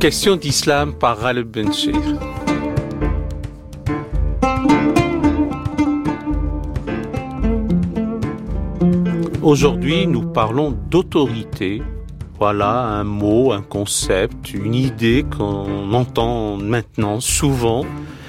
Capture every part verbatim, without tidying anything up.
Question d'islam par Ghaleb Benchir. Aujourd'hui, nous parlons d'autorité. Voilà un mot, un concept, une idée qu'on entend maintenant souvent.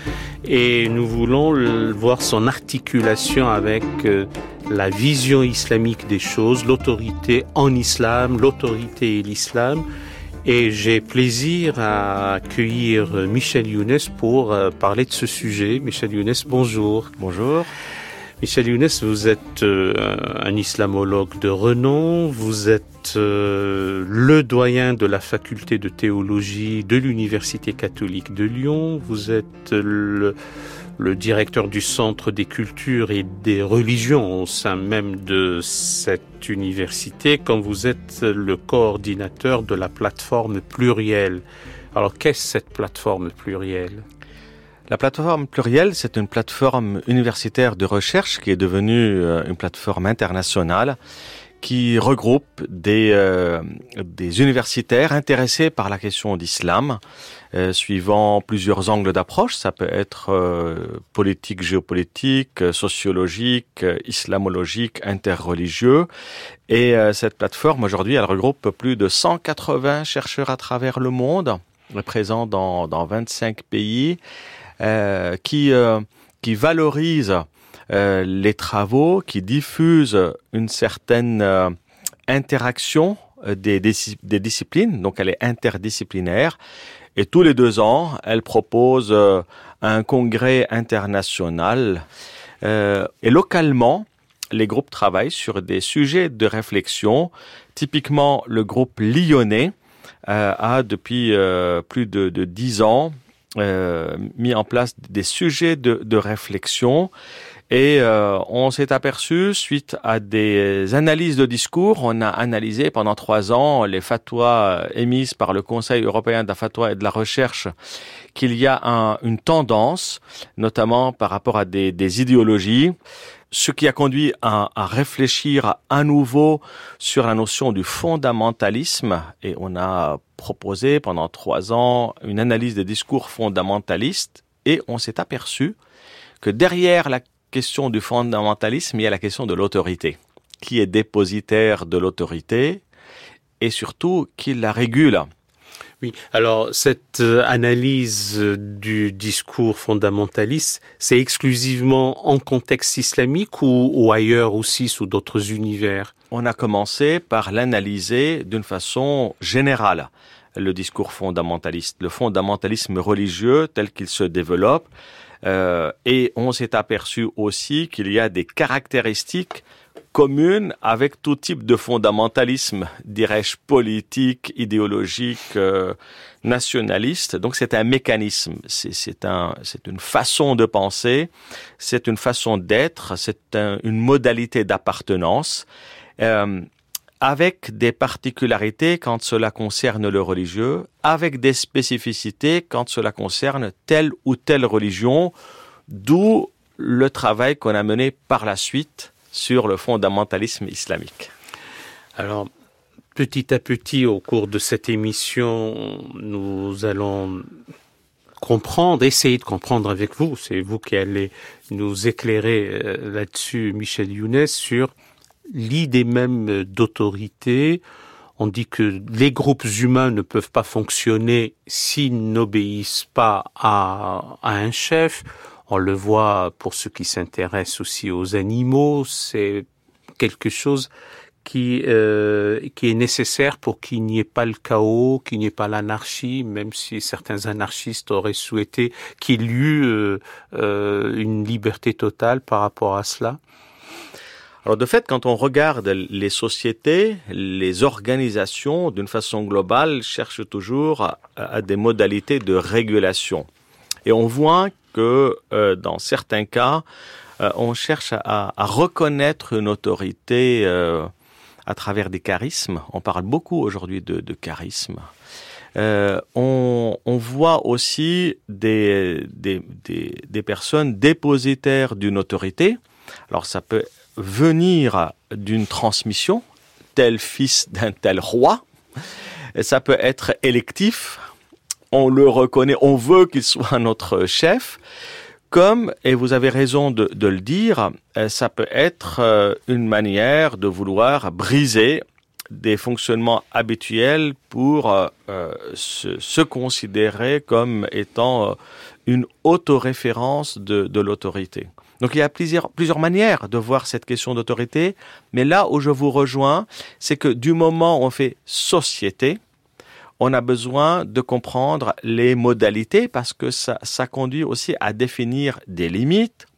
Et nous voulons le, voir son articulation avec euh, la vision islamique des choses, l'autorité en islam, l'autorité et l'islam. Et j'ai plaisir à accueillir Michel Younes pour euh, parler de ce sujet. Michel Younes, bonjour. Bonjour. Michel Younes, vous êtes euh, un islamologue de renom, vous êtes euh, le doyen de la faculté de théologie de l'Université catholique de Lyon, vous êtes le, le directeur du Centre des cultures et des religions au sein même de cette université, quand vous êtes le coordinateur de la plateforme Pluriel. Alors, qu'est-ce cette plateforme Pluriel ? La plateforme Pluriel, c'est une plateforme universitaire de recherche qui est devenue une plateforme internationale qui regroupe des, euh, des universitaires intéressés par la question d'islam, euh, suivant plusieurs angles d'approche. Ça peut être euh, politique, géopolitique, sociologique, islamologique, interreligieux. Et euh, cette plateforme, aujourd'hui, elle regroupe plus de cent quatre-vingts chercheurs à travers le monde, présents dans, dans vingt-cinq pays. Euh, qui euh, qui valorise euh, les travaux, qui diffuse une certaine euh, interaction des, des, des disciplines, donc elle est interdisciplinaire. Et tous les deux ans, elle propose euh, un congrès international. Euh, et localement, les groupes travaillent sur des sujets de réflexion. Typiquement, le groupe lyonnais euh, a depuis euh, plus de, de dix ans Euh, mis en place des sujets de, de réflexion et euh, on s'est aperçu, suite à des analyses de discours, on a analysé pendant trois ans les fatwas émises par le Conseil européen de la fatwa et de la recherche, qu'il y a un, une tendance, notamment par rapport à des, des idéologies, ce qui a conduit à, à réfléchir à nouveau sur la notion du fondamentalisme. Et on a proposé pendant trois ans une analyse des discours fondamentalistes. Et on s'est aperçu que derrière la question du fondamentalisme, il y a la question de l'autorité. Qui est dépositaire de l'autorité et surtout qui la régule. Oui, alors cette analyse du discours fondamentaliste, c'est exclusivement en contexte islamique ou, ou ailleurs aussi sous d'autres univers ? On a commencé par l'analyser d'une façon générale, le discours fondamentaliste, le fondamentalisme religieux tel qu'il se développe, euh, et on s'est aperçu aussi qu'il y a des caractéristiques commune avec tout type de fondamentalisme, dirais-je, politique, idéologique, euh, nationaliste. Donc c'est un mécanisme, c'est, c'est, un, c'est une façon de penser, c'est une façon d'être, c'est un, une modalité d'appartenance, euh, avec des particularités quand cela concerne le religieux, avec des spécificités quand cela concerne telle ou telle religion, d'où le travail qu'on a mené par la suite sur le fondamentalisme islamique. Alors, petit à petit, au cours de cette émission, nous allons comprendre, essayer de comprendre avec vous, c'est vous qui allez nous éclairer là-dessus, Michel Younes, sur l'idée même d'autorité. On dit que les groupes humains ne peuvent pas fonctionner s'ils n'obéissent pas à, à un chef. On le voit pour ceux qui s'intéressent aussi aux animaux, c'est quelque chose qui, euh, qui est nécessaire pour qu'il n'y ait pas le chaos, qu'il n'y ait pas l'anarchie, même si certains anarchistes auraient souhaité qu'il y eût euh, euh, une liberté totale par rapport à cela. Alors de fait, quand on regarde les sociétés, les organisations, d'une façon globale, cherchent toujours à, à des modalités de régulation. Et on voit que euh, dans certains cas, euh, on cherche à, à reconnaître une autorité euh, à travers des charismes. On parle beaucoup aujourd'hui de, de charisme. Euh, on, on voit aussi des, des, des, des personnes dépositaires d'une autorité. Alors ça peut venir d'une transmission, tel fils d'un tel roi. Ça peut être électif. on le reconnaît, on veut qu'il soit notre chef. Comme, et vous avez raison de, de le dire, ça peut être une manière de vouloir briser des fonctionnements habituels pour euh, se, se considérer comme étant euh, une autoréférence de, de l'autorité. Donc il y a plusieurs, plusieurs manières de voir cette question d'autorité, mais là où je vous rejoins, c'est que du moment où on fait société, on a besoin de comprendre les modalités parce que ça, ça conduit aussi à définir des limites,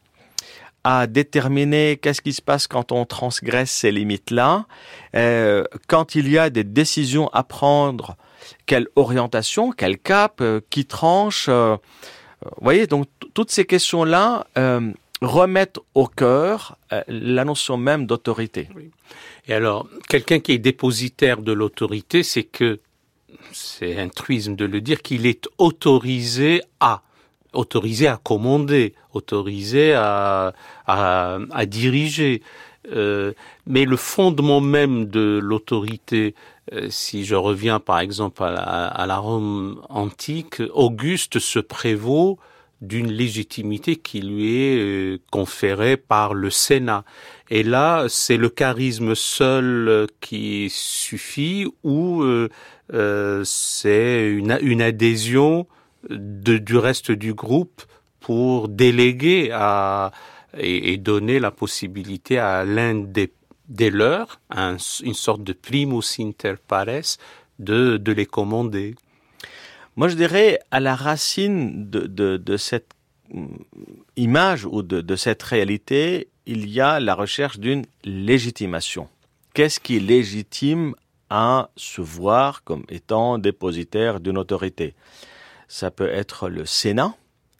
à déterminer qu'est-ce qui se passe quand on transgresse ces limites-là, euh, quand il y a des décisions à prendre, quelle orientation, quel cap, euh, qui tranche. Euh, vous voyez, donc t- toutes ces questions-là euh, remettent au cœur euh, la notion même d'autorité. Oui. Et alors, quelqu'un qui est dépositaire de l'autorité, c'est que, c'est un truisme de le dire, qu'il est autorisé à. autorisé à commander, autorisé à, à, à diriger. Euh, mais le fondement même de l'autorité, euh, si je reviens par exemple à la, à la Rome antique, Auguste se prévaut d'une légitimité qui lui est euh, conférée par le Sénat. Et là, c'est le charisme seul qui suffit ou euh, euh, c'est une, une adhésion De, du reste du groupe pour déléguer à, et, et donner la possibilité à l'un des, des leurs, un, une sorte de primus inter pares, de, de les commander. Moi, je dirais à la racine de, de, de cette image ou de, de cette réalité, il y a la recherche d'une légitimation. Qu'est-ce qui légitime à se voir comme étant dépositaire d'une autorité ? Ça peut être le Sénat,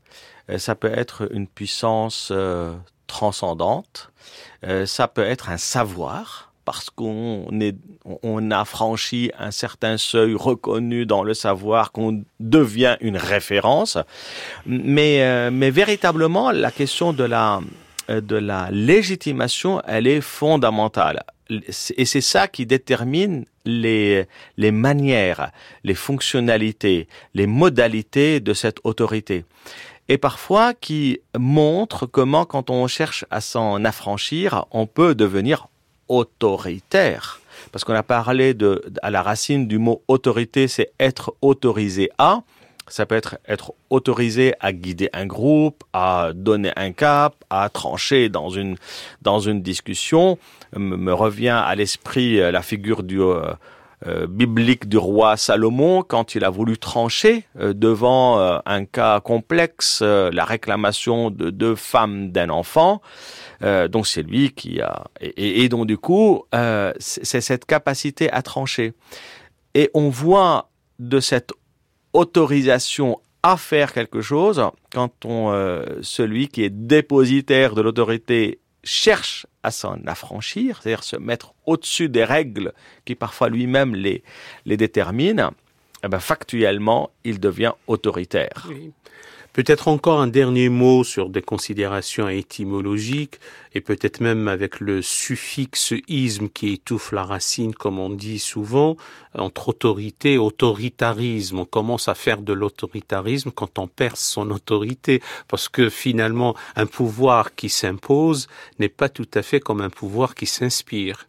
ça peut être une puissance euh, transcendante, euh, ça peut être un savoir, parce qu'on est, on a franchi un certain seuil reconnu dans le savoir, qu'on devient une référence. Mais, euh, mais véritablement, la question de la, de la légitimation, elle est fondamentale. Et c'est ça qui détermine les, les manières, les fonctionnalités, les modalités de cette autorité. Et parfois qui montre comment, quand on cherche à s'en affranchir, on peut devenir autoritaire. Parce qu'on a parlé de, à la racine du mot autorité, c'est être autorisé à. Ça peut être être autorisé à guider un groupe, à donner un cap, à trancher dans une dans une discussion. Me, me revient à l'esprit la figure du euh, euh, biblique du roi Salomon quand il a voulu trancher euh, devant euh, un cas complexe, euh, la réclamation de deux femmes d'un enfant. Euh, donc c'est lui qui a et, et donc du coup euh, c'est cette capacité à trancher. Et on voit de cette autorisation à faire quelque chose quand on euh, celui qui est dépositaire de l'autorité cherche à s'en affranchir, c'est-à-dire se mettre au-dessus des règles qui parfois lui-même les les déterminent, eh ben factuellement il devient autoritaire. Oui. Peut-être encore un dernier mot sur des considérations étymologiques et peut-être même avec le suffixe isme qui étouffe la racine, comme on dit souvent, entre autorité et autoritarisme. On commence à faire de l'autoritarisme quand on perd son autorité, parce que finalement, un pouvoir qui s'impose n'est pas tout à fait comme un pouvoir qui s'inspire.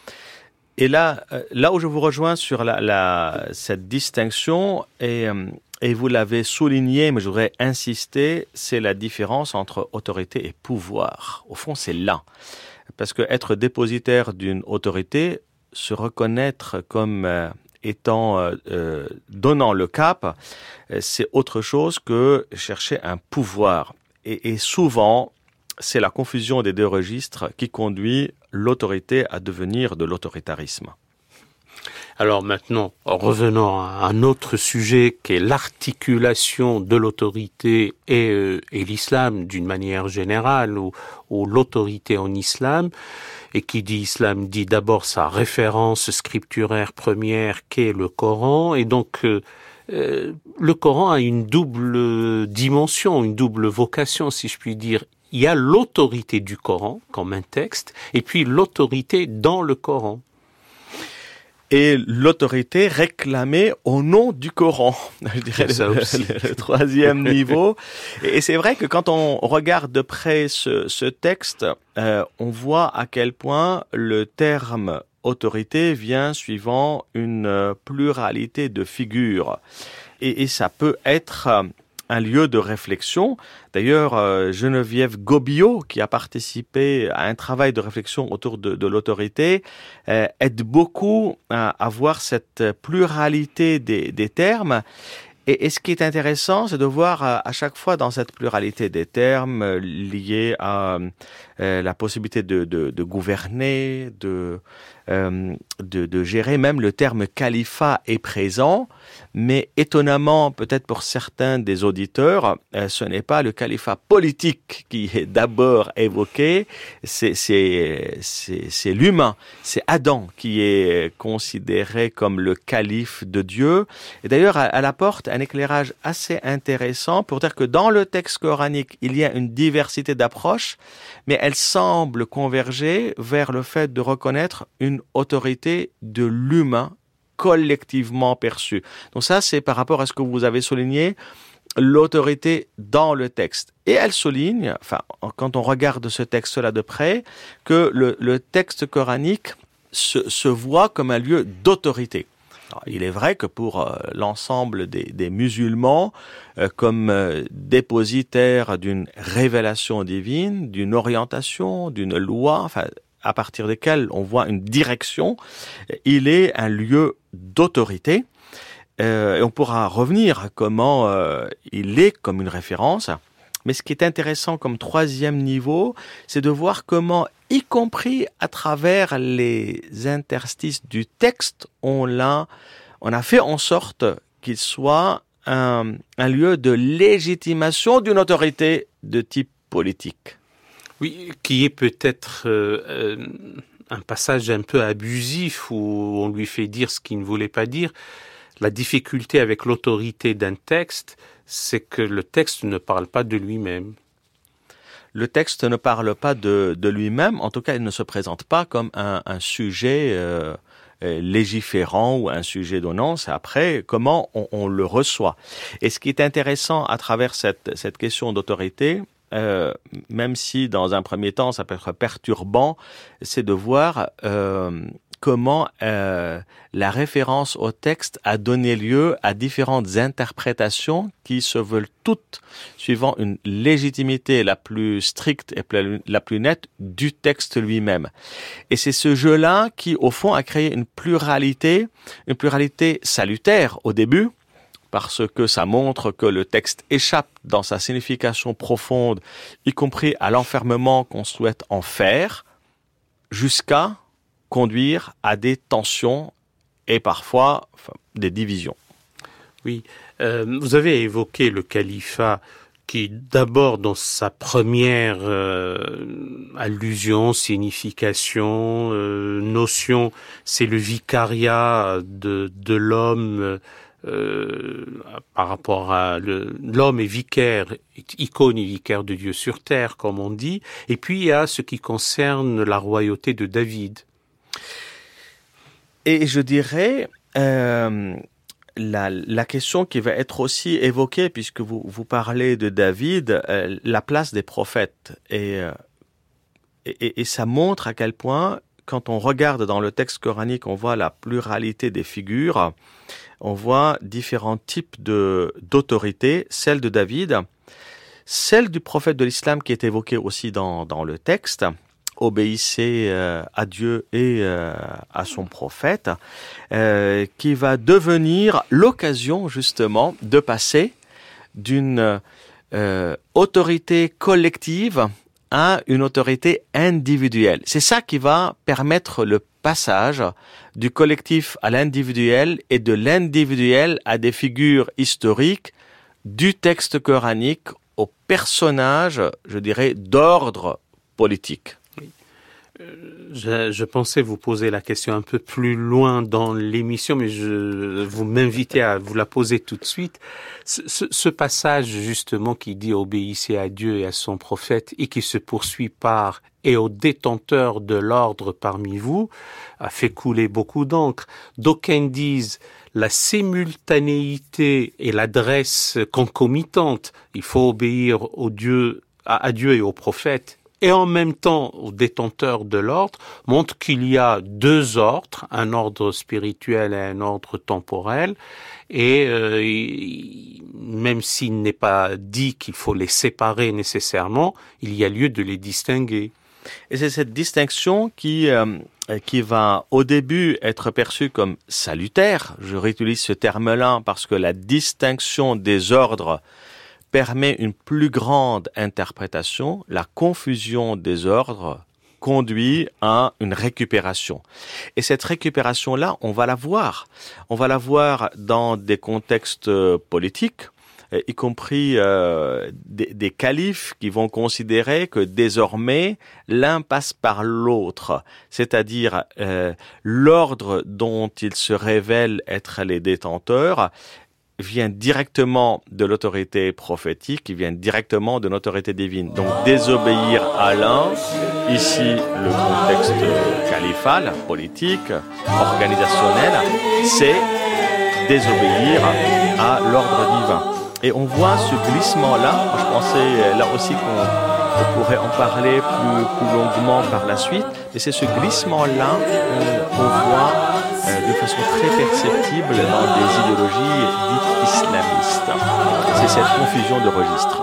Et là, là où je vous rejoins sur la, la, cette distinction, et, et vous l'avez souligné, mais je voudrais insister, c'est la différence entre autorité et pouvoir. Au fond, c'est là. Parce que être dépositaire d'une autorité, se reconnaître comme euh, étant, euh, euh, donnant le cap, c'est autre chose que chercher un pouvoir. Et, et souvent, c'est la confusion des deux registres qui conduit l'autorité à devenir de l'autoritarisme. Alors maintenant, revenons à un autre sujet qui est l'articulation de l'autorité et, euh, et l'islam d'une manière générale, ou, ou l'autorité en islam. Et qui dit islam dit d'abord sa référence scripturaire première qu'est le Coran. Et donc, euh, euh, le Coran a une double dimension, une double vocation, si je puis dire. Il y a l'autorité du Coran, comme un texte, et puis l'autorité dans le Coran. et l'autorité réclamée au nom du Coran. Je dirais le, le, le troisième niveau. Et c'est vrai que quand on regarde de près ce, ce texte, euh, on voit à quel point le terme autorité vient suivant une pluralité de figures. Et, et ça peut être un lieu de réflexion. D'ailleurs, euh, Geneviève Gobillot, qui a participé à un travail de réflexion autour de, de l'autorité, euh, aide beaucoup à, à voir cette pluralité des, des termes. Et, et ce qui est intéressant, c'est de voir à, à chaque fois dans cette pluralité des termes euh, liés à euh, la possibilité de, de, de gouverner, de, euh, de, de gérer. Même le terme califat est présent. Mais étonnamment, peut-être pour certains des auditeurs, euh, ce n'est pas le califat politique qui est d'abord évoqué, c'est, c'est, c'est, c'est l'humain, c'est Adam qui est considéré comme le calife de Dieu. Et d'ailleurs, elle apporte un éclairage assez intéressant pour dire que dans le texte coranique, il y a une diversité d'approches, mais elle semble converger vers le fait de reconnaître une autorité de l'humain collectivement perçue. Donc ça, c'est par rapport à ce que vous avez souligné, l'autorité dans le texte. Et elle souligne, enfin, quand on regarde ce texte-là de près, que le, le texte coranique se, se voit comme un lieu d'autorité. Alors, il est vrai que pour euh, l'ensemble des, des musulmans, euh, comme euh, dépositaires d'une révélation divine, d'une orientation, d'une loi, enfin, à partir desquels on voit une direction, il est un lieu d'autorité. Euh, et on pourra revenir à comment euh, il est comme une référence. Mais ce qui est intéressant comme troisième niveau, c'est de voir comment, y compris à travers les interstices du texte, on l'a, on a fait en sorte qu'il soit un, un lieu de légitimation d'une autorité de type politique. Oui, qui est peut-être euh, euh, un passage un peu abusif où on lui fait dire ce qu'il ne voulait pas dire. La difficulté avec l'autorité d'un texte, c'est que le texte ne parle pas de lui-même. Le texte ne parle pas de, de lui-même, en tout cas il ne se présente pas comme un, un sujet euh, légiférant ou un sujet donnant, c'est après comment on, on le reçoit. Et ce qui est intéressant à travers cette, cette question d'autorité, Euh, même si dans un premier temps ça peut être perturbant, c'est de voir euh, comment euh, la référence au texte a donné lieu à différentes interprétations qui se veulent toutes suivant une légitimité la plus stricte et la plus nette du texte lui-même. Et c'est ce jeu-là qui, au fond, a créé une pluralité, une pluralité salutaire au début, parce que ça montre que le texte échappe dans sa signification profonde, y compris à l'enfermement qu'on souhaite en faire, jusqu'à conduire à des tensions et parfois enfin, des divisions. Oui, euh, vous avez évoqué le califat qui, d'abord, dans sa première euh, allusion, signification, euh, notion, c'est le vicariat de, de l'homme Euh, par rapport à le, l'homme est vicaire, icône et vicaire de Dieu sur terre, comme on dit. Et puis il y a ce qui concerne la royauté de David. Et je dirais euh, la, la question qui va être aussi évoquée, puisque vous, vous parlez de David, euh, la place des prophètes. Et, euh, et, et ça montre à quel point, quand on regarde dans le texte coranique, on voit la pluralité des figures. On voit différents types de, d'autorité, celle de David, celle du prophète de l'islam qui est évoquée aussi dans, dans le texte, obéissez euh, à Dieu et euh, à son prophète, euh, qui va devenir l'occasion justement de passer d'une euh, autorité collective à une autorité individuelle. C'est ça qui va permettre le passage du collectif à l'individuel et de l'individuel à des figures historiques, du texte coranique aux personnages, je dirais, d'ordre politique. Oui. Je, je pensais vous poser la question un peu plus loin dans l'émission, mais je, vous m'invitez à vous la poser tout de suite. Ce, ce, ce passage, justement, qui dit « Obéissez à Dieu et à son prophète » et qui se poursuit par « Et aux détenteurs de l'ordre parmi vous » a fait couler beaucoup d'encre. D'aucuns disent la simultanéité et l'adresse concomitante. Il faut obéir au Dieu, à, à Dieu et aux prophètes, et en même temps aux détenteurs de l'ordre, montre qu'il y a deux ordres, un ordre spirituel et un ordre temporel, et euh, même s'il n'est pas dit qu'il faut les séparer nécessairement, il y a lieu de les distinguer. Et c'est cette distinction qui euh, qui va au début être perçue comme salutaire. Je réutilise ce terme-là parce que la distinction des ordres permet une plus grande interprétation. La confusion des ordres conduit à une récupération. Et cette récupération-là, on va la voir. On va la voir dans des contextes politiques, y compris euh, des, des califes qui vont considérer que désormais l'un passe par l'autre, c'est-à-dire euh, l'ordre dont ils se révèlent être les détenteurs vient directement de l'autorité prophétique, qui vient directement de l'autorité divine. Donc désobéir à l'un, ici le contexte califal, politique, organisationnel, c'est désobéir à l'ordre divin. Et on voit ce glissement-là, je pensais là aussi qu'on, on pourrait en parler plus, plus longuement par la suite, mais c'est ce glissement-là qu'on, qu'on voit euh, de façon très perceptible dans des idéologies dites islamistes. C'est cette confusion de registres.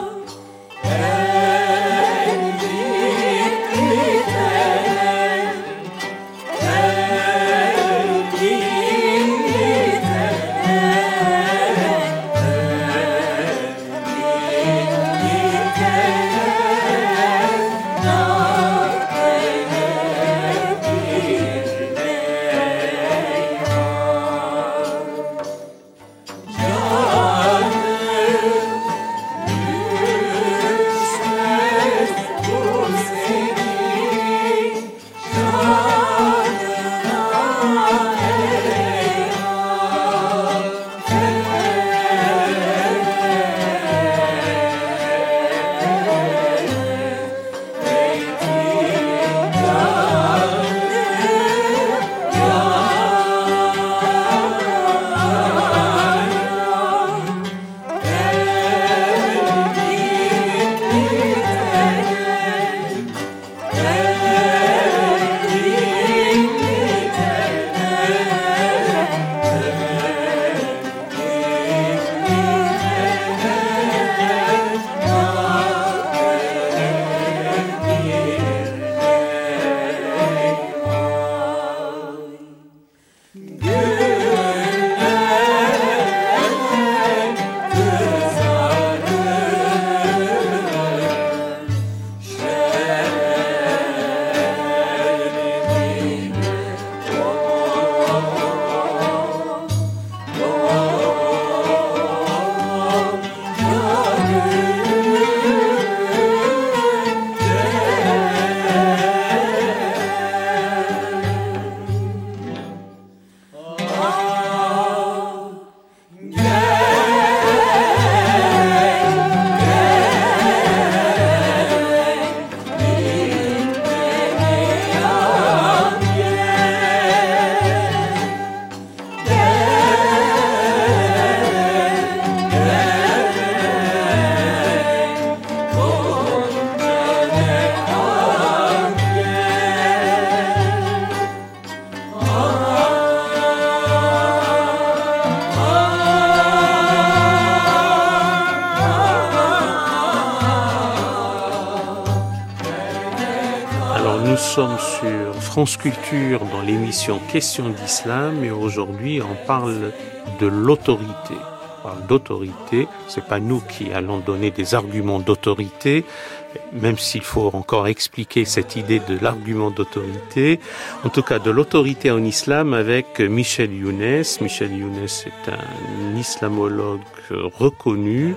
Nous sommes sur France Culture dans l'émission Questions d'Islam et aujourd'hui on parle de l'autorité. On parle d'autorité, c'est pas nous qui allons donner des arguments d'autorité, même s'il faut encore expliquer cette idée de l'argument d'autorité, en tout cas de l'autorité en islam avec Michel Younes. Michel Younes est un islamologue reconnu,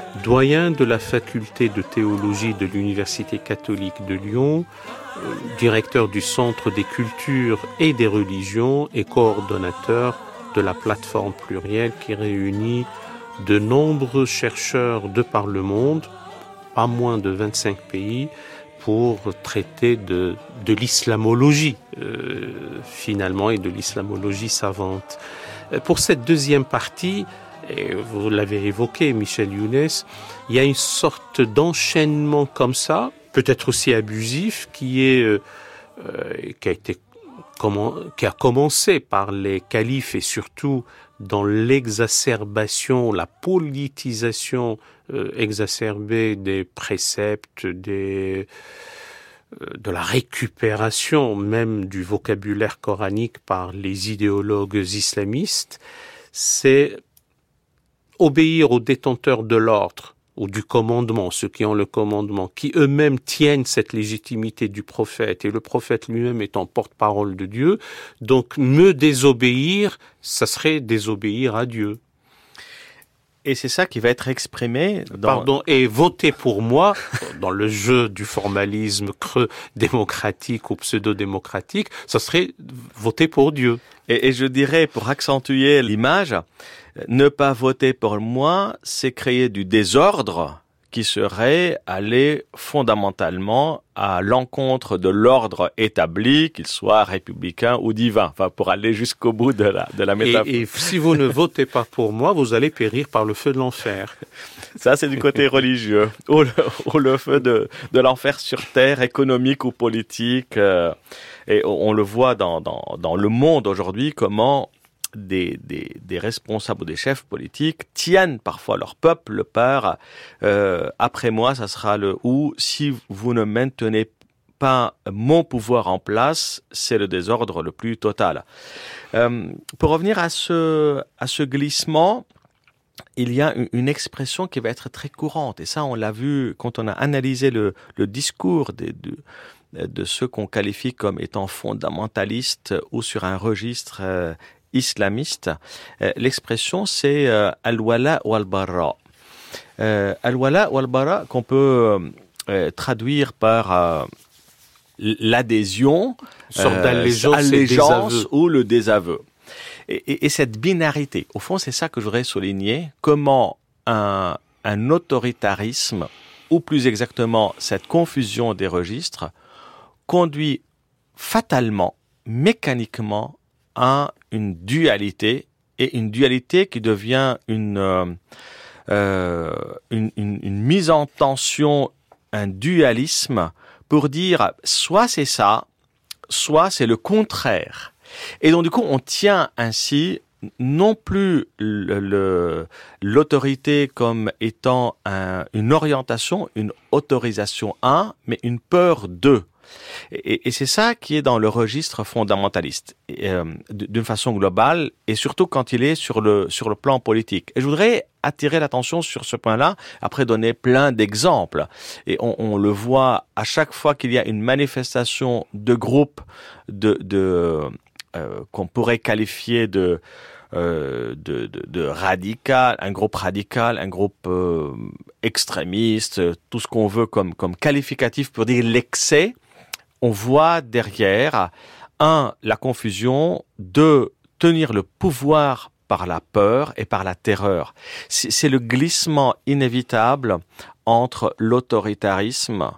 doyen de la faculté de théologie de l'Université catholique de Lyon, directeur du Centre des cultures et des religions et coordonnateur de la plateforme plurielle qui réunit de nombreux chercheurs de par le monde, pas moins de vingt-cinq pays, pour traiter de, de l'islamologie, euh, finalement, et de l'islamologie savante. Pour cette deuxième partie, et vous l'avez évoqué, Michel Younes, il y a une sorte d'enchaînement comme ça, peut-être aussi abusif, qui est euh, qui a été comment, qui a commencé par les califes et surtout dans l'exacerbation, la politisation euh, exacerbée des préceptes, des euh, de la récupération même du vocabulaire coranique par les idéologues islamistes, c'est obéir aux détenteurs de l'ordre ou du commandement, ceux qui ont le commandement, qui eux-mêmes tiennent cette légitimité du prophète, et le prophète lui-même étant porte-parole de Dieu. Donc, me désobéir, ça serait désobéir à Dieu. Et c'est ça qui va être exprimé dans... Pardon, et voter pour moi, dans le jeu du formalisme creux démocratique ou pseudo-démocratique, ça serait voter pour Dieu. Et, et je dirais, pour accentuer l'image, ne pas voter pour moi, c'est créer du désordre qui serait aller fondamentalement à l'encontre de l'ordre établi, qu'il soit républicain ou divin, enfin pour aller jusqu'au bout de la, de la métaphore. Et, et si vous ne votez pas pour moi, vous allez périr par le feu de l'enfer. Ça, c'est du côté religieux, ou le, ou le feu de, de l'enfer sur terre, économique ou politique. Euh, et on, on le voit dans, dans, dans le monde aujourd'hui, comment Des, des, des responsables ou des chefs politiques tiennent parfois leur peuple par euh, après moi, ça sera le ou si vous ne maintenez pas mon pouvoir en place, c'est le désordre le plus total. Euh, pour revenir à ce, à ce glissement, il y a une expression qui va être très courante, et ça on l'a vu quand on a analysé le, le discours des, de, de ceux qu'on qualifie comme étant fondamentalistes ou sur un registre euh, islamiste. Euh, l'expression c'est euh, al-wala ou al-bara. Euh, al-wala ou al-bara qu'on peut euh, traduire par euh, l'adhésion, une sorte d'allégeance, euh, allégeance ou le désaveu. Et, et, et cette binarité, au fond, c'est ça que je voudrais souligner. Comment un, un autoritarisme, ou plus exactement cette confusion des registres, conduit fatalement, mécaniquement, à une dualité, et une dualité qui devient une, euh, euh, une, une, une mise en tension, un dualisme, pour dire soit c'est ça, soit c'est le contraire. Et donc du coup, on tient ainsi non plus le, le, l'autorité comme étant un, une orientation, une autorisation à, mais une peur de. Et, et c'est ça qui est dans le registre fondamentaliste, et, euh, d'une façon globale, et surtout quand il est sur le sur le plan politique. Et je voudrais attirer l'attention sur ce point-là, après donner plein d'exemples. Et on, on le voit à chaque fois qu'il y a une manifestation de groupe de, de euh, qu'on pourrait qualifier de Euh, de, de, de radical, un groupe radical, un groupe euh, extrémiste, tout ce qu'on veut comme, comme qualificatif pour dire l'excès, on voit derrière, un, la confusion, deux, tenir le pouvoir par la peur et par la terreur. C'est, c'est le glissement inévitable entre l'autoritarisme,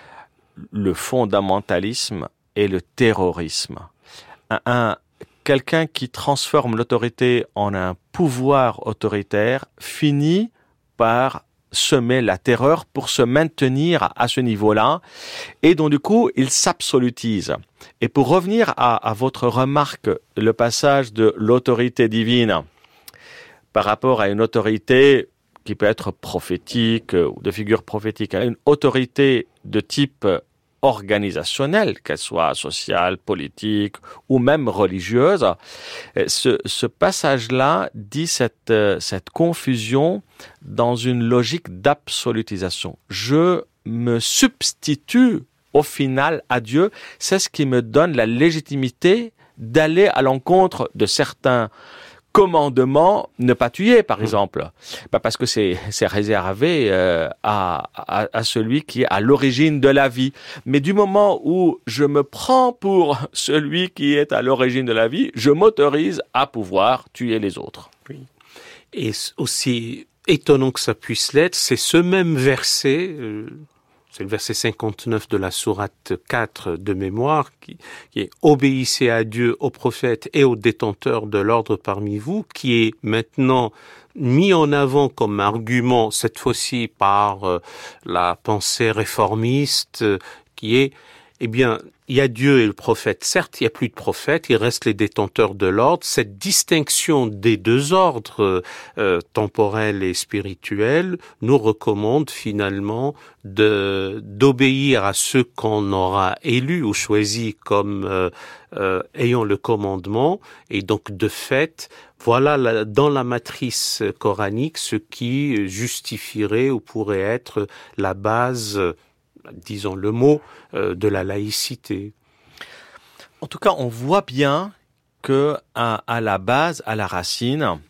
le fondamentalisme et le terrorisme. Un, un Quelqu'un qui transforme l'autorité en un pouvoir autoritaire finit par semer la terreur pour se maintenir à ce niveau-là, et donc du coup, il s'absolutise. Et pour revenir à, à votre remarque, le passage de l'autorité divine par rapport à une autorité qui peut être prophétique ou de figure prophétique, à une autorité de type organisationnelle, qu'elle soit sociale, politique ou même religieuse, ce, ce passage-là dit cette, cette confusion dans une logique d'absolutisation. Je me substitue au final à Dieu, c'est ce qui me donne la légitimité d'aller à l'encontre de certains commandement ne pas tuer, par exemple, bah parce que c'est c'est réservé euh, à, à à celui qui est à l'origine de la vie. Mais du moment où je me prends pour celui qui est à l'origine de la vie, je m'autorise à pouvoir tuer les autres. Oui. Et aussi étonnant que ça puisse l'être, c'est ce même verset. Euh... C'est le verset cinquante-neuf de la sourate quatre de mémoire qui, qui est « Obéissez à Dieu, aux prophètes et aux détenteurs de l'ordre parmi vous » qui est maintenant mis en avant comme argument, cette fois-ci par euh, la pensée réformiste, euh, qui est, eh bien, il y a Dieu et le prophète. Certes, il n'y a plus de prophètes, il reste les détenteurs de l'ordre. Cette distinction des deux ordres, euh, temporels et spirituels, nous recommande finalement de d'obéir à ceux qu'on aura élus ou choisis comme euh, euh, ayant le commandement. Et donc, de fait, voilà la, dans la matrice coranique ce qui justifierait ou pourrait être la base, disons le mot, euh, de la laïcité. En tout cas, on voit bien que à, à la base, à la racine,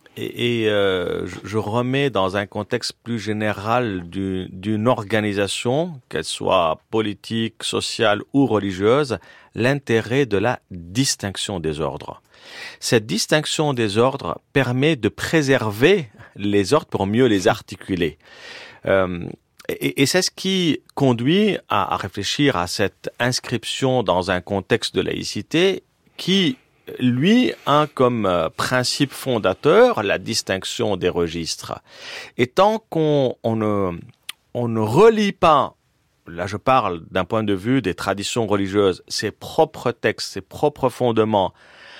et, et euh, je, je remets dans un contexte plus général du, d'une organisation, qu'elle soit politique, sociale ou religieuse, l'intérêt de la distinction des ordres. Cette distinction des ordres permet de préserver les ordres pour mieux les articuler. Euh, Et, et c'est ce qui conduit à, à réfléchir à cette inscription dans un contexte de laïcité qui, lui, a comme principe fondateur la distinction des registres. Et tant qu'on on ne, on ne relie pas, là je parle d'un point de vue des traditions religieuses, ses propres textes, ses propres fondements,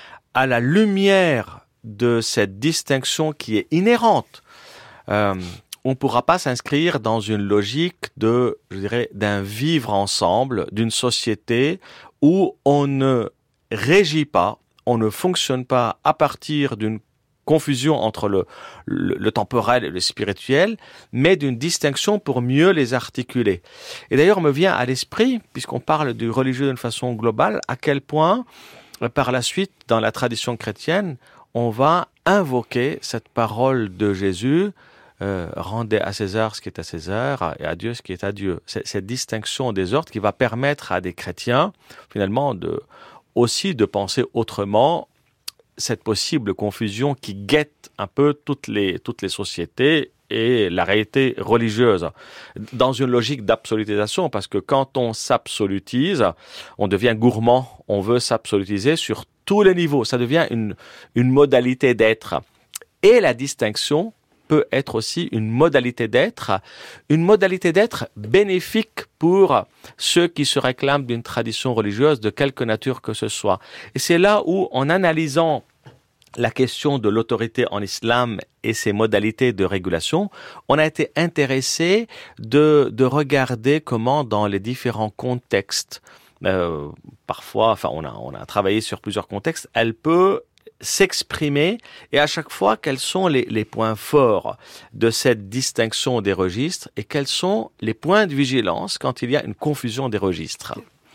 à la lumière de cette distinction qui est inhérente, euh, on ne pourra pas s'inscrire dans une logique de, je dirais, d'un vivre ensemble, d'une société où on ne régit pas, on ne fonctionne pas à partir d'une confusion entre le, le, le temporel et le spirituel, mais d'une distinction pour mieux les articuler. Et d'ailleurs, me vient à l'esprit, puisqu'on parle du religieux d'une façon globale, à quel point, par la suite, dans la tradition chrétienne, on va invoquer cette parole de Jésus, Euh, rendez à César ce qui est à César et à Dieu ce qui est à Dieu. C'est cette distinction des ordres qui va permettre à des chrétiens, finalement, de, aussi de penser autrement cette possible confusion qui guette un peu toutes les, toutes les sociétés et la réalité religieuse, dans une logique d'absolutisation, parce que quand on s'absolutise, on devient gourmand, on veut s'absolutiser sur tous les niveaux, ça devient une, une modalité d'être. Et la distinction peut être aussi une modalité d'être, une modalité d'être bénéfique pour ceux qui se réclament d'une tradition religieuse de quelque nature que ce soit. Et c'est là où, en analysant la question de l'autorité en islam et ses modalités de régulation, on a été intéressé de, de regarder comment dans les différents contextes, euh, parfois, enfin on a, on a travaillé sur plusieurs contextes, elle peut s'exprimer et à chaque fois quels sont les, les points forts de cette distinction des registres et quels sont les points de vigilance quand il y a une confusion des registres.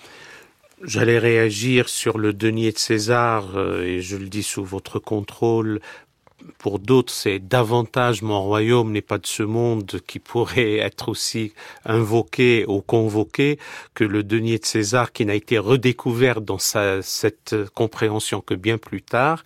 J'allais réagir sur le denier de César euh, et je le dis sous votre contrôle. Pour d'autres, c'est davantage mon royaume n'est pas de ce monde qui pourrait être aussi invoqué ou convoqué que le denier de César qui n'a été redécouvert dans sa, cette compréhension que bien plus tard.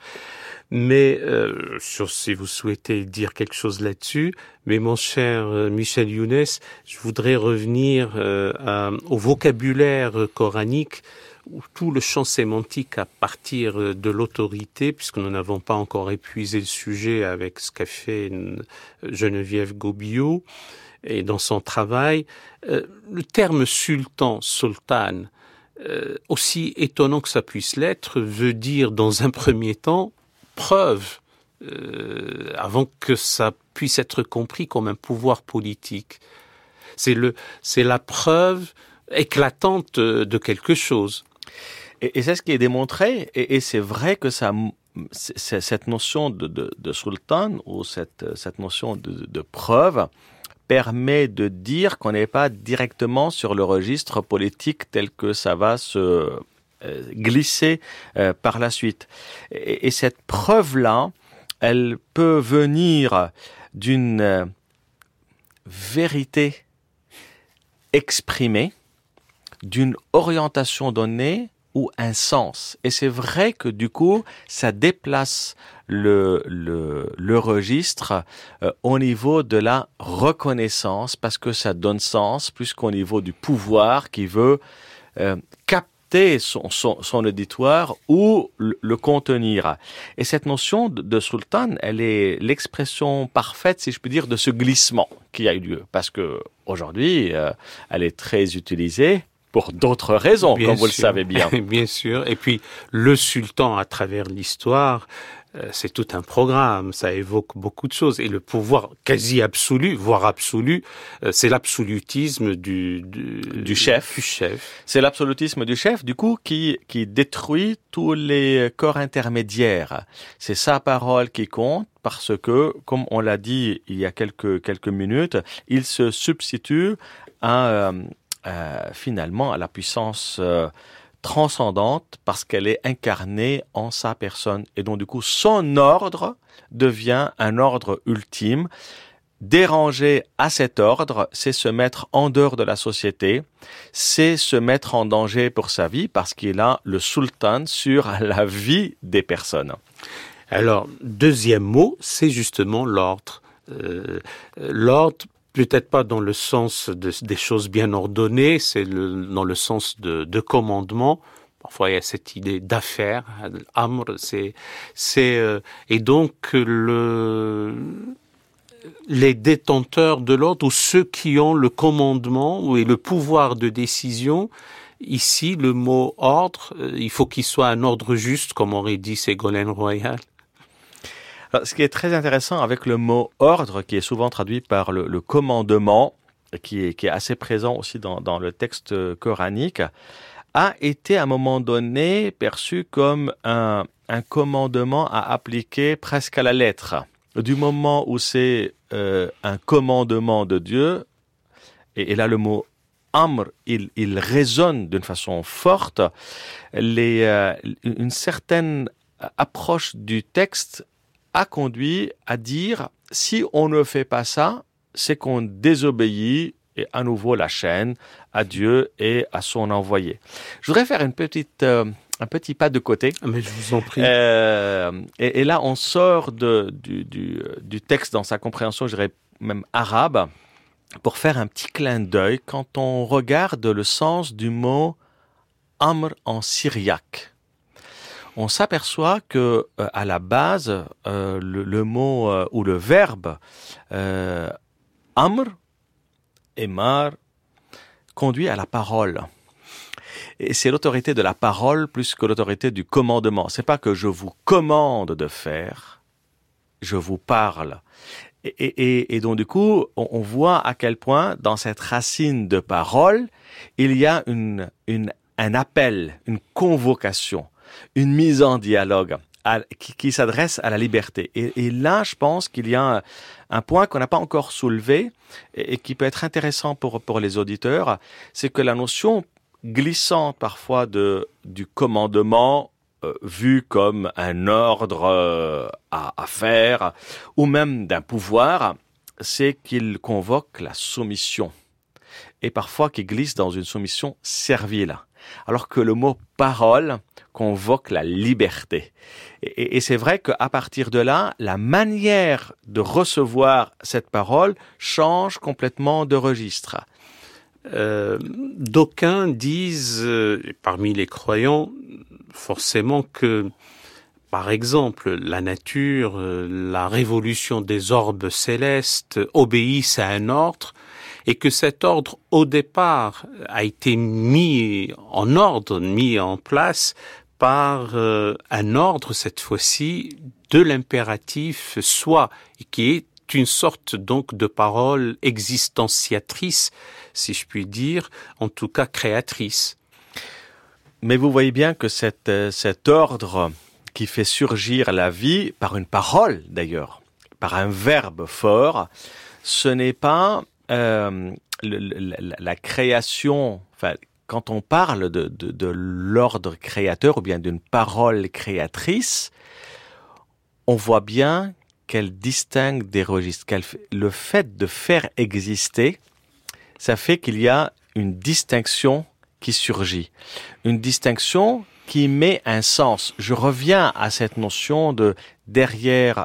Mais, euh, sur, si vous souhaitez dire quelque chose là-dessus, mais mon cher euh, Michel Younes, je voudrais revenir euh, à, au vocabulaire coranique où tout le champ sémantique à partir de l'autorité, puisque nous n'avons pas encore épuisé le sujet avec ce qu'a fait Geneviève Gobillot et dans son travail, euh, le terme sultan, sultan, euh, aussi étonnant que ça puisse l'être, veut dire dans un premier temps preuve, euh, avant que ça puisse être compris comme un pouvoir politique. C'est le, c'est la preuve éclatante de quelque chose. Et, et c'est ce qui est démontré, et, et c'est vrai que ça, c'est, cette notion de, de, de sultan, ou cette, cette notion de, de preuve, permet de dire qu'on n'est pas directement sur le registre politique tel que ça va se euh, glisser euh, par la suite. Et, et cette preuve-là, elle peut venir d'une euh, vérité exprimée, d'une orientation donnée ou un sens. Et c'est vrai que du coup, ça déplace le, le, le registre euh, au niveau de la reconnaissance parce que ça donne sens plus qu'au niveau du pouvoir qui veut euh, capter son, son, son auditoire ou le, le contenir. Et cette notion de, de sultan, elle est l'expression parfaite, si je puis dire, de ce glissement qui a eu lieu. Parce que aujourd'hui, euh, elle est très utilisée pour d'autres raisons, bien comme sûr. Vous le savez bien. Bien sûr. Et puis, le sultan, à travers l'histoire, euh, c'est tout un programme. Ça évoque beaucoup de choses. Et le pouvoir quasi absolu, voire absolu, euh, c'est l'absolutisme du, du, du chef. Du chef. C'est l'absolutisme du chef, du coup, qui, qui détruit tous les corps intermédiaires. C'est sa parole qui compte parce que, comme on l'a dit il y a quelques, quelques minutes, il se substitue à... Euh, Euh, finalement à la puissance euh, transcendante parce qu'elle est incarnée en sa personne. Et donc du coup, son ordre devient un ordre ultime. Déranger à cet ordre, c'est se mettre en dehors de la société, c'est se mettre en danger pour sa vie parce qu'il a le sultan sur la vie des personnes. Alors, deuxième mot, c'est justement l'ordre. Euh, l'ordre, peut-être pas dans le sens de, des choses bien ordonnées, c'est le, dans le sens de, de commandement. Parfois, il y a cette idée d'affaire, amr, c'est, c'est, euh, et donc le, les détenteurs de l'ordre ou ceux qui ont le commandement et le pouvoir de décision. Ici, le mot ordre, il faut qu'il soit un ordre juste, comme aurait dit Ségolène Royal. Alors, ce qui est très intéressant avec le mot ordre, qui est souvent traduit par le, le commandement, qui est, qui est assez présent aussi dans, dans le texte coranique, a été à un moment donné perçu comme un, un commandement à appliquer presque à la lettre. Du moment où c'est euh, un commandement de Dieu, et, et là le mot amr, il, il résonne d'une façon forte, les, euh, une certaine approche du texte a conduit à dire si on ne fait pas ça, c'est qu'on désobéit et à nouveau la chaîne à Dieu et à son envoyé. Je voudrais faire une petite, euh, un petit pas de côté. Mais je vous en prie. Euh, et, et là, on sort de, du, du, du texte dans sa compréhension, je dirais même arabe, pour faire un petit clin d'œil quand on regarde le sens du mot amr en syriaque. On s'aperçoit que euh, à la base, euh, le, le mot euh, ou le verbe euh, amr, emar, conduit à la parole. Et c'est l'autorité de la parole plus que l'autorité du commandement. C'est pas que je vous commande de faire, je vous parle. Et, et, et donc du coup, on, on voit à quel point dans cette racine de parole, il y a une, une, un appel, une convocation, une mise en dialogue à, qui, qui s'adresse à la liberté. Et, et là, je pense qu'il y a un, un point qu'on n'a pas encore soulevé et, et qui peut être intéressant pour, pour les auditeurs, c'est que la notion glissante parfois de, du commandement euh, vu comme un ordre euh, à, à faire ou même d'un pouvoir, c'est qu'il convoque la soumission et parfois qu'il glisse dans une soumission servile. Alors que le mot parole convoque la liberté. Et, et, et c'est vrai qu'à partir de là, la manière de recevoir cette parole change complètement de registre. Euh, d'aucuns disent, euh, parmi les croyants, forcément que, par exemple, la nature, euh, la révolution des orbes célestes obéissent à un ordre, et que cet ordre, au départ, a été mis en ordre, mis en place par euh, un ordre, cette fois-ci, de l'impératif soi, qui est une sorte donc de parole existenciatrice, si je puis dire, en tout cas créatrice. Mais vous voyez bien que cet, cet ordre qui fait surgir la vie, par une parole d'ailleurs, par un verbe fort, ce n'est pas euh, le, la, la création, enfin, quand on parle de, de, de l'ordre créateur ou bien d'une parole créatrice, on voit bien qu'elle distingue des registres. Qu'elle, le fait de faire exister, ça fait qu'il y a une distinction qui surgit. Une distinction qui met un sens. Je reviens à cette notion de derrière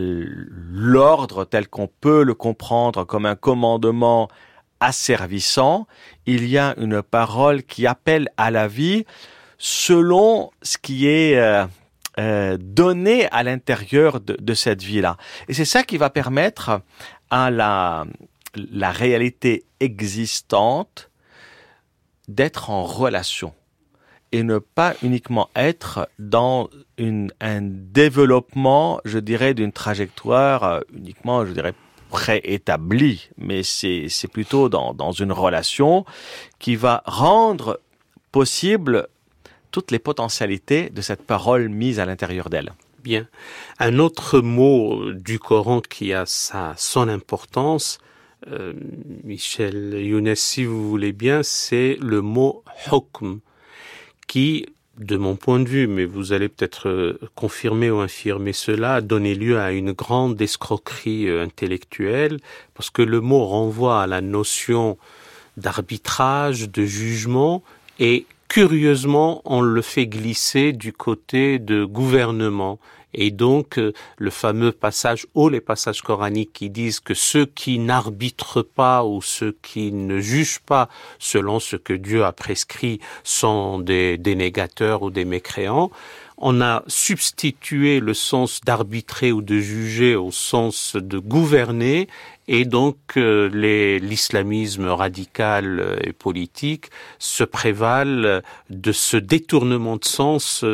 l'ordre tel qu'on peut le comprendre comme un commandement asservissant, il y a une parole qui appelle à la vie selon ce qui est euh, euh, donné à l'intérieur de, de cette vie-là. Et c'est ça qui va permettre à la, la réalité existante d'être en relation et ne pas uniquement être dans une, un développement, je dirais, d'une trajectoire uniquement, je dirais, préétablie, mais c'est, c'est plutôt dans, dans une relation qui va rendre possible toutes les potentialités de cette parole mise à l'intérieur d'elle. Bien. Un autre mot du Coran qui a sa, son importance, euh, Michel Younes, si vous voulez bien, c'est le mot « hukm » qui, de mon point de vue, mais vous allez peut-être confirmer ou infirmer cela, a donné lieu à une grande escroquerie intellectuelle, parce que le mot renvoie à la notion d'arbitrage, de jugement, et curieusement, on le fait glisser du côté de gouvernement. Et donc, le fameux passage, ou les passages coraniques qui disent que ceux qui n'arbitrent pas ou ceux qui ne jugent pas selon ce que Dieu a prescrit sont des, des négateurs ou des mécréants, on a substitué le sens d'arbitrer ou de juger au sens de gouverner, et donc euh, les, l'islamisme radical et politique se prévalent de ce détournement de sens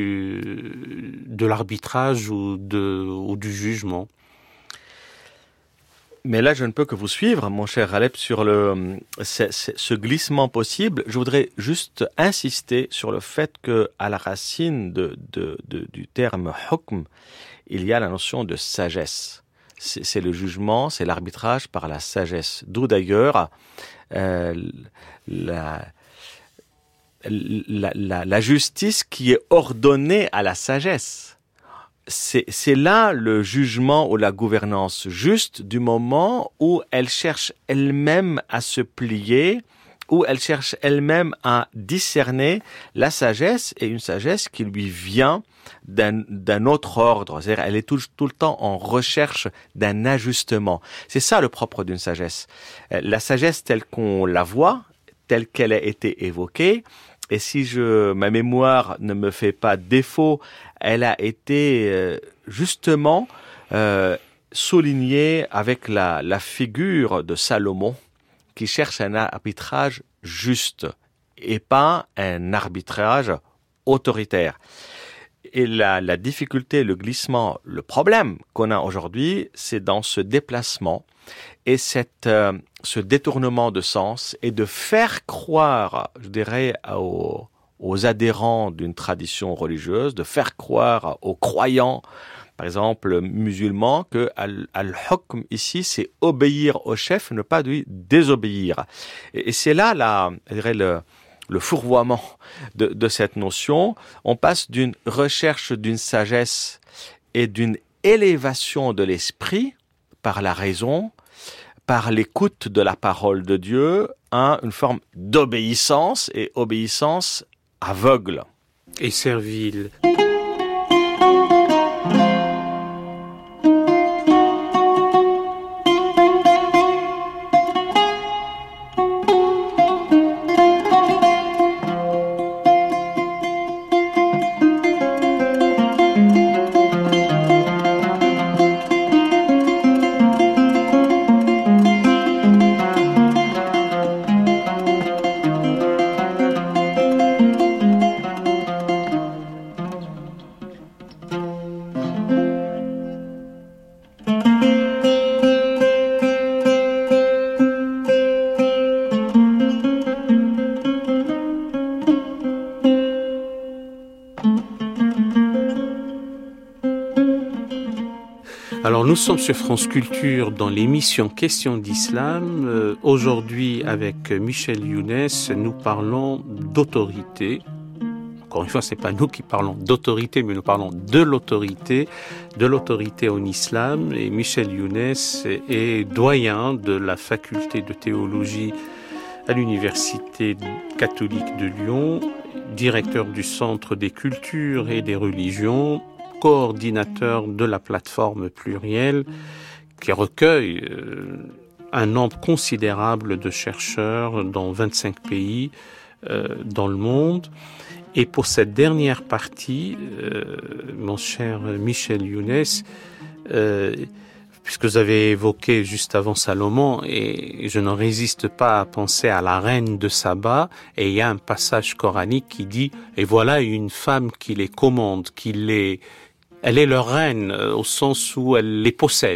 du, de l'arbitrage ou, de, ou du jugement. Mais là, je ne peux que vous suivre, mon cher Alep, sur le, ce, ce glissement possible. Je voudrais juste insister sur le fait que, à la racine de, de, de, du terme hukm, il y a la notion de sagesse. C'est, c'est le jugement, c'est l'arbitrage par la sagesse. D'où d'ailleurs euh, la, la, la, la justice qui est ordonnée à la sagesse. C'est, c'est là le jugement ou la gouvernance juste du moment où elle cherche elle-même à se plier, où elle cherche elle-même à discerner la sagesse, et une sagesse qui lui vient d'un, d'un autre ordre. C'est-à-dire, elle est tout, tout le temps en recherche d'un ajustement. C'est ça le propre d'une sagesse. La sagesse telle qu'on la voit, telle qu'elle a été évoquée, et si je, ma mémoire ne me fait pas défaut, elle a été euh, justement euh, soulignée avec la, la figure de Salomon, qui cherche un arbitrage juste et pas un arbitrage autoritaire. Et la, la difficulté, le glissement, le problème qu'on a aujourd'hui, c'est dans ce déplacement et cette, euh, ce détournement de sens, et de faire croire, je dirais, aux, aux adhérents d'une tradition religieuse, de faire croire aux croyants, par exemple musulmans, que al, al-hukm ici, c'est obéir au chef, ne pas lui désobéir. Et, et c'est là, la, je dirais, le, le fourvoiement de, de cette notion. On passe d'une recherche d'une sagesse et d'une élévation de l'esprit par la raison, par l'écoute de la parole de Dieu, à une forme d'obéissance, et obéissance aveugle. Et servile. Alors nous sommes sur France Culture dans l'émission Questions d'Islam. Euh, aujourd'hui avec Michel Younes, nous parlons d'autorité, encore une fois, c'est pas nous qui parlons d'autorité, mais nous parlons de l'autorité, de l'autorité en islam. Et Michel Younes est doyen de la faculté de théologie à l'Université catholique de Lyon, directeur du Centre des cultures et des religions, coordinateur de la plateforme plurielle qui recueille euh, un nombre considérable de chercheurs dans vingt-cinq pays euh, dans le monde. Et pour cette dernière partie, euh, mon cher Michel Younes, euh, puisque vous avez évoqué juste avant Salomon, et je ne résiste pas à penser à la reine de Saba, et il y a un passage coranique qui dit « Et voilà une femme qui les commande, qui les... Elle est leur reine, au sens où elle les possède. »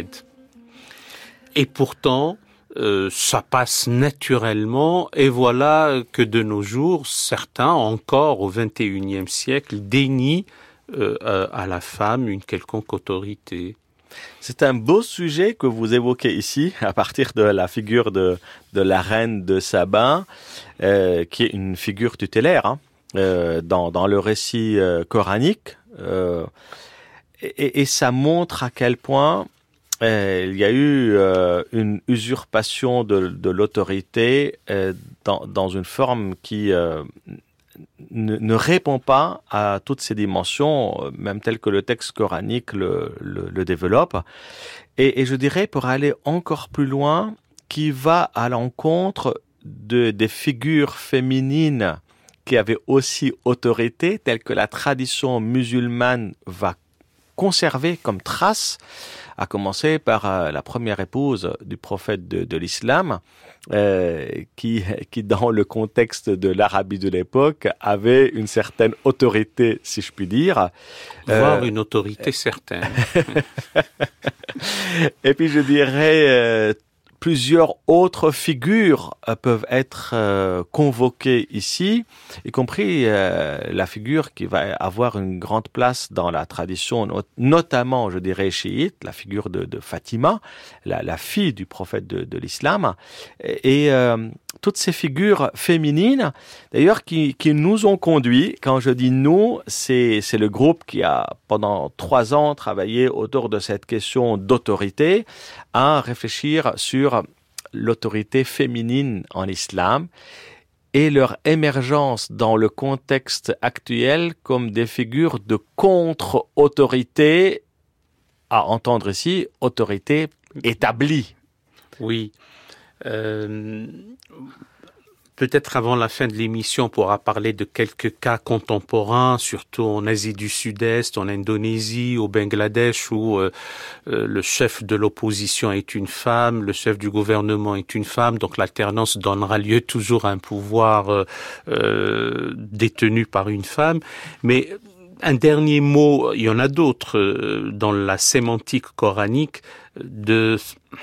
Et pourtant, euh, ça passe naturellement, et voilà que de nos jours, certains, encore au vingt et unième siècle, dénient euh, à la femme une quelconque autorité. C'est un beau sujet que vous évoquez ici, à partir de la figure de, de la reine de Saba, euh, qui est une figure tutélaire hein, euh, dans, dans le récit euh, coranique. Euh, et, et ça montre à quel point euh, il y a eu euh, une usurpation de, de l'autorité euh, dans, dans une forme qui... Euh, Ne, ne répond pas à toutes ces dimensions, même telles que le texte coranique le, le, le développe. Et, et je dirais, pour aller encore plus loin, qui va à l'encontre de, des figures féminines qui avaient aussi autorité, telles que la tradition musulmane va conserver comme trace, à commencer par euh, la première épouse du prophète de, de l'islam, euh, qui, qui, dans le contexte de l'Arabie de l'époque, avait une certaine autorité, si je puis dire. Voire euh, une autorité certaine. Et puis je dirais, euh, plusieurs autres figures euh, peuvent être euh, convoquées ici, y compris euh, la figure qui va avoir une grande place dans la tradition, not- notamment, je dirais, chiite, la figure de, de Fatima, la, la fille du prophète de, de l'islam, et, et euh, toutes ces figures féminines, d'ailleurs, qui, qui nous ont conduits, quand je dis nous, c'est, c'est le groupe qui a, pendant trois ans, travaillé autour de cette question d'autorité, à réfléchir sur l'autorité féminine en islam et leur émergence dans le contexte actuel comme des figures de contre-autorité, à entendre ici, autorité établie. Oui. Euh, peut-être avant la fin de l'émission, on pourra parler de quelques cas contemporains, surtout en Asie du Sud-Est, en Indonésie, au Bangladesh, où euh, euh, le chef de l'opposition est une femme, le chef du gouvernement est une femme, donc l'alternance donnera lieu toujours à un pouvoir euh, euh, détenu par une femme. Mais un dernier mot, il y en a d'autres euh, dans la sémantique coranique, de...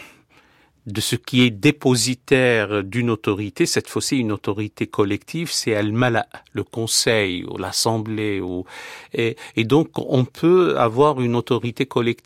de ce qui est dépositaire d'une autorité, cette fois-ci une autorité collective, c'est al-mala, le conseil, ou l'assemblée. Ou... Et, et donc, on peut avoir une autorité collective ?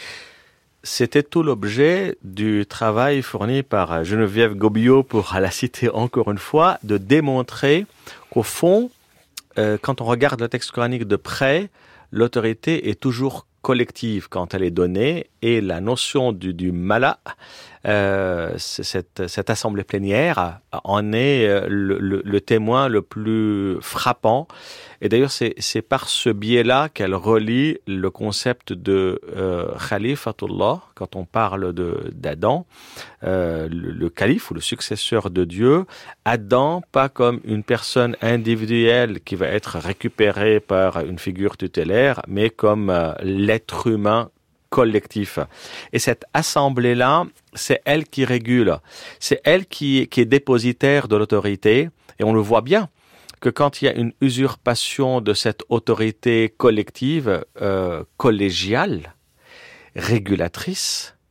C'était tout l'objet du travail fourni par Geneviève Gobillot, pour la citer encore une fois, de démontrer qu'au fond, euh, quand on regarde le texte coranique de près, l'autorité est toujours collective quand elle est donnée, et la notion du, du mala, euh, cette, cette assemblée plénière, en est le, le, le témoin le plus frappant. Et d'ailleurs, c'est, c'est par ce biais-là qu'elle relie le concept de euh, Khalifatullah, quand on parle de, d'Adam, euh, le, le calife ou le successeur de Dieu. Adam, pas comme une personne individuelle qui va être récupérée par une figure tutélaire, mais comme euh, l'être humain collectif. Et cette assemblée-là, c'est elle qui régule. C'est elle qui, qui est dépositaire de l'autorité. Et on le voit bien, que quand il y a une usurpation de cette autorité collective, euh, collégiale, régulatrice,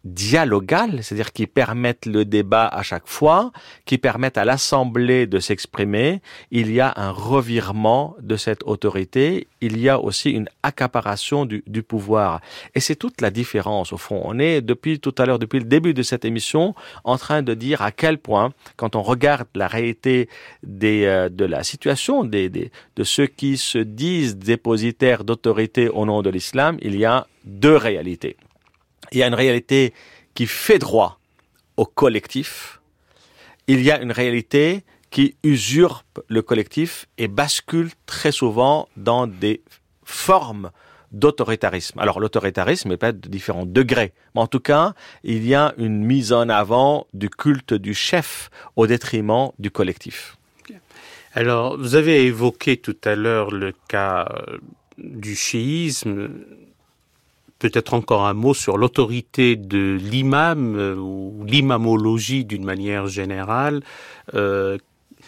dialogales, c'est-à-dire qui permettent le débat à chaque fois, qui permettent à l'Assemblée de s'exprimer, il y a un revirement de cette autorité, il y a aussi une accaparation du, du pouvoir. Et c'est toute la différence, au fond. On est, depuis tout à l'heure, depuis le début de cette émission, en train de dire à quel point, quand on regarde la réalité des, euh, de la situation des, des, de ceux qui se disent dépositaires d'autorité au nom de l'islam, il y a deux réalités. Il y a une réalité qui fait droit au collectif. Il y a une réalité qui usurpe le collectif et bascule très souvent dans des formes d'autoritarisme. Alors, l'autoritarisme est pas de différents degrés. Mais en tout cas, il y a une mise en avant du culte du chef au détriment du collectif. Alors, vous avez évoqué tout à l'heure le cas du chiisme. Peut-être encore un mot sur l'autorité de l'imam euh, ou l'imamologie d'une manière générale. Euh,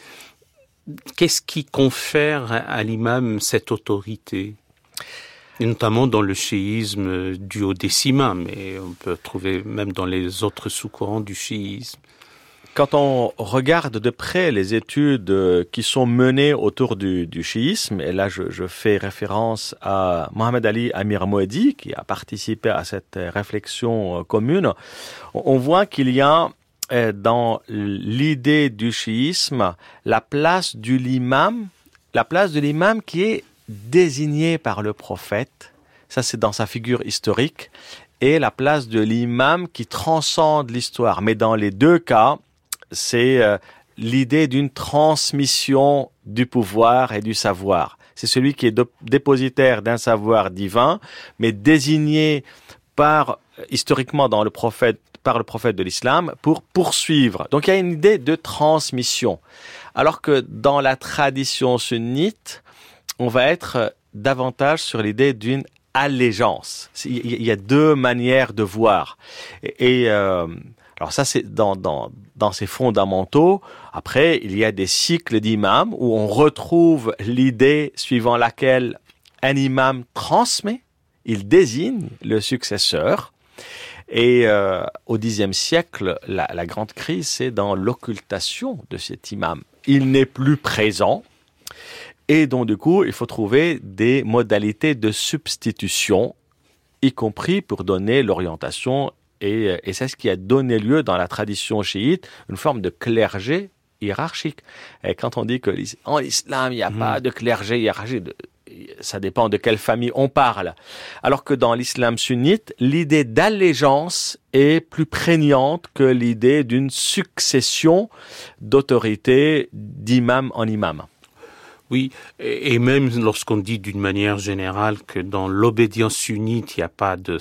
qu'est-ce qui confère à l'imam cette autorité ? Et notamment dans le chiisme duodécimain, mais on peut trouver même dans les autres sous-courants du chiisme. Quand on regarde de près les études qui sont menées autour du, du chiisme, et là je, je fais référence à Mohamed Ali Amir Mouedi, qui a participé à cette réflexion commune, on voit qu'il y a dans l'idée du chiisme la place de l'imam, la place de l'imam qui est désigné par le prophète, ça c'est dans sa figure historique, et la place de l'imam qui transcende l'histoire. Mais dans les deux cas, c'est euh, l'idée d'une transmission du pouvoir et du savoir. C'est celui qui est de- dépositaire d'un savoir divin, mais désigné par, historiquement dans le prophète, par le prophète de l'islam pour poursuivre. Donc il y a une idée de transmission. Alors que dans la tradition sunnite, on va être davantage sur l'idée d'une allégeance. Il y a deux manières de voir. Et, et euh, alors ça, c'est dans, dans, dans ces fondamentaux. Après, il y a des cycles d'imams où on retrouve l'idée suivant laquelle un imam transmet, il désigne le successeur. Et euh, au dixième siècle, la, la grande crise, c'est dans l'occultation de cet imam. Il n'est plus présent. Et donc, du coup, il faut trouver des modalités de substitution, y compris pour donner l'orientation. Et, et c'est ce qui a donné lieu dans la tradition chiite, une forme de clergé hiérarchique. Et quand on dit que en islam, il n'y a mmh. pas de clergé hiérarchique, ça dépend de quelle famille on parle. Alors que dans l'islam sunnite, l'idée d'allégeance est plus prégnante que l'idée d'une succession d'autorité d'imam en imam. Oui, et même lorsqu'on dit d'une manière générale que dans l'obédience sunnite, il n'y a pas de,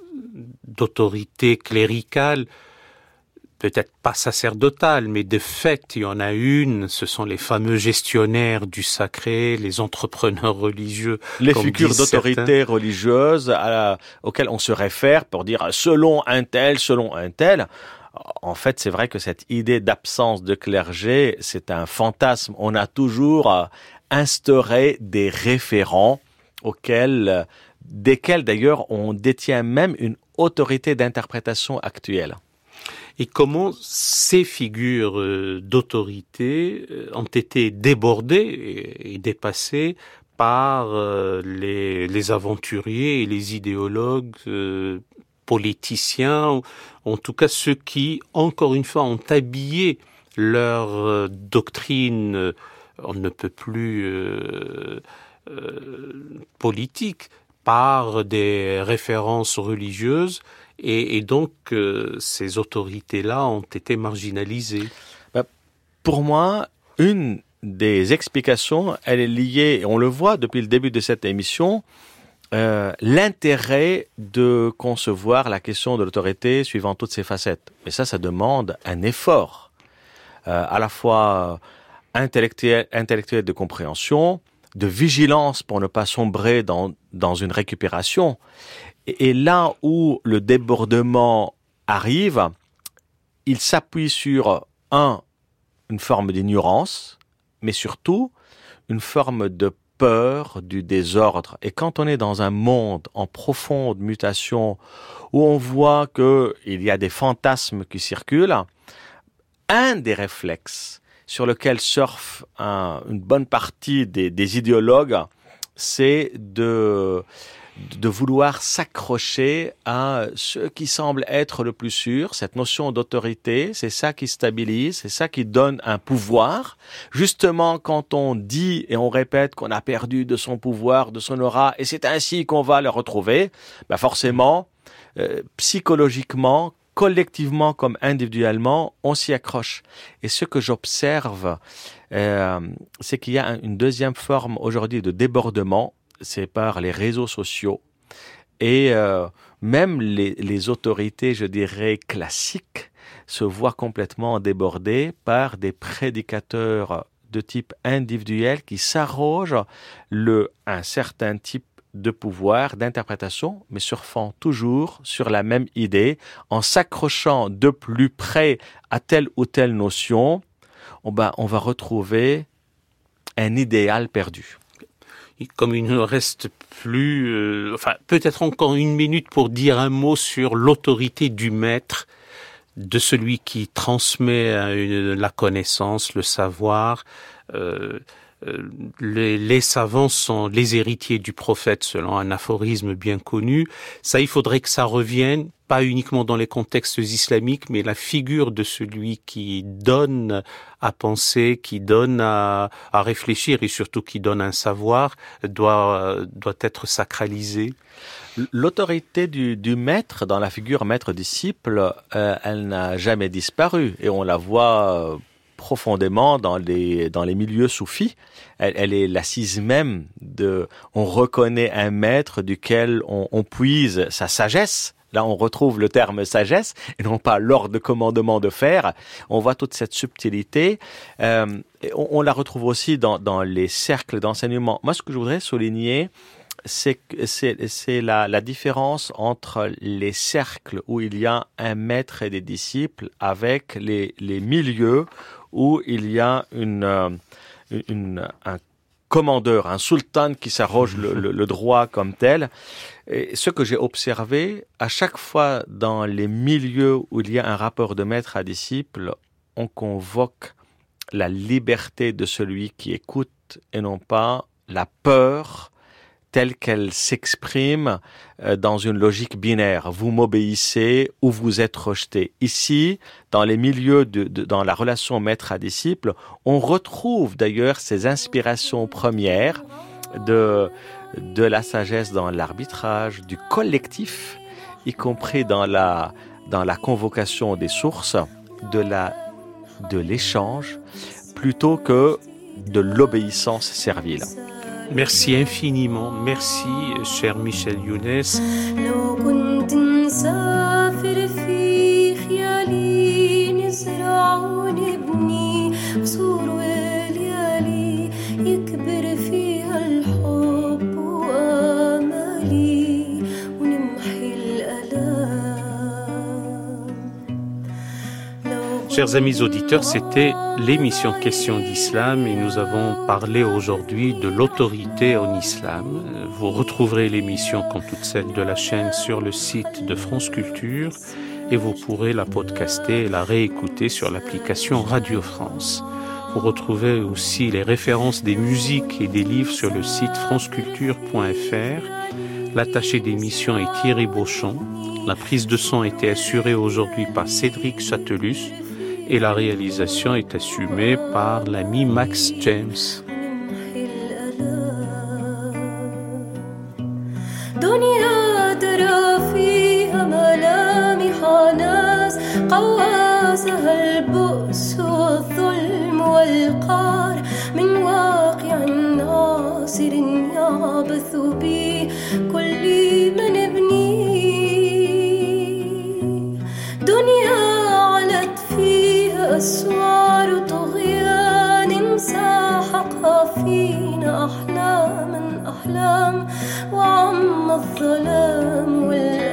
d'autorité cléricale, peut-être pas sacerdotale, mais de fait, il y en a une, ce sont les fameux gestionnaires du sacré, les entrepreneurs religieux. Les figures d'autorité certains. religieuse à la, auxquelles on se réfère pour dire selon un tel, selon un tel. En fait, c'est vrai que cette idée d'absence de clergé, c'est un fantasme. On a toujours instauré des référents auxquels, desquels d'ailleurs on détient même une autorité d'interprétation actuelle. Et comment ces figures euh, d'autorité euh, ont été débordées et, et dépassées par euh, les, les aventuriers et les idéologues euh, politiciens, en tout cas ceux qui, encore une fois, ont habillé leur euh, doctrine, euh, on ne peut plus euh, euh, politique, par des références religieuses. Et, et donc, euh, ces autorités-là ont été marginalisées. Pour moi, une des explications, elle est liée, et on le voit depuis le début de cette émission, euh, l'intérêt de concevoir la question de l'autorité suivant toutes ses facettes. Mais ça, ça demande un effort, euh, à la fois intellectuel, intellectuel de compréhension, de vigilance pour ne pas sombrer dans, dans une récupération. Et là où le débordement arrive, il s'appuie sur, un, une forme d'ignorance, mais surtout une forme de peur du désordre. Et quand on est dans un monde en profonde mutation, où on voit qu'il y a des fantasmes qui circulent, un des réflexes sur lequel surfent un, une bonne partie des, des idéologues, c'est de, de vouloir s'accrocher à ce qui semble être le plus sûr, cette notion d'autorité, c'est ça qui stabilise, c'est ça qui donne un pouvoir. Justement, quand on dit et on répète qu'on a perdu de son pouvoir, de son aura, et c'est ainsi qu'on va le retrouver, ben forcément, euh, psychologiquement, collectivement comme individuellement, on s'y accroche. Et ce que j'observe, euh, c'est qu'il y a une deuxième forme aujourd'hui de débordement, c'est par les réseaux sociaux. Et euh, même les, les autorités, je dirais, classiques, se voient complètement débordées par des prédicateurs de type individuel qui s'arrogent le, un certain type de pouvoir, d'interprétation, mais surfant toujours sur la même idée, en s'accrochant de plus près à telle ou telle notion, on va, on va retrouver un idéal perdu. Comme il ne reste plus, euh, enfin peut-être encore une minute pour dire un mot sur l'autorité du maître, de celui qui transmet une, la connaissance, le savoir. Euh, Les, les savants sont les héritiers du prophète, selon un aphorisme bien connu. Ça, il faudrait que ça revienne, pas uniquement dans les contextes islamiques, mais la figure de celui qui donne à penser, qui donne à, à réfléchir et surtout qui donne un savoir, doit, doit être sacralisée. L'autorité du, du maître, dans la figure maître-disciple, euh, elle n'a jamais disparu et on la voit profondément dans les dans les milieux soufis. Elle, elle est l'assise même de. On reconnaît un maître duquel on, on puise sa sagesse. Là, on retrouve le terme sagesse et non pas l'ordre de commandement de faire. On voit toute cette subtilité. Euh, on, on la retrouve aussi dans dans les cercles d'enseignement. Moi, ce que je voudrais souligner, c'est c'est c'est la la différence entre les cercles où il y a un maître et des disciples avec les les milieux où il y a une, euh, une, un commandeur, un sultan qui s'arroge le, le, le droit comme tel. Et ce que j'ai observé, à chaque fois dans les milieux où il y a un rapport de maître à disciple, on convoque la liberté de celui qui écoute et non pas la peur telle qu'elle s'exprime dans une logique binaire. Vous m'obéissez ou vous êtes rejeté. Ici, dans les milieux, de, de, dans la relation maître à disciple, on retrouve d'ailleurs ces inspirations premières de, de la sagesse dans l'arbitrage, du collectif, y compris dans la, dans la convocation des sources, de, la, de l'échange, plutôt que de l'obéissance servile. Merci infiniment. Merci, cher Michel Younes. Chers amis auditeurs, c'était l'émission Questions d'Islam et nous avons parlé aujourd'hui de l'autorité en islam. Vous retrouverez l'émission comme toutes celles de la chaîne sur le site de France Culture et vous pourrez la podcaster et la réécouter sur l'application Radio France. Vous retrouvez aussi les références des musiques et des livres sur le site franceculture point f r. L'attaché d'émission est Thierry Beauchamp. La prise de son a été assurée aujourd'hui par Cédric Châtelus. Et la réalisation est assumée par l'ami Max James. أسوار طغيان ساحقها فينا أحلام أحلام وعم الظلام والأحلام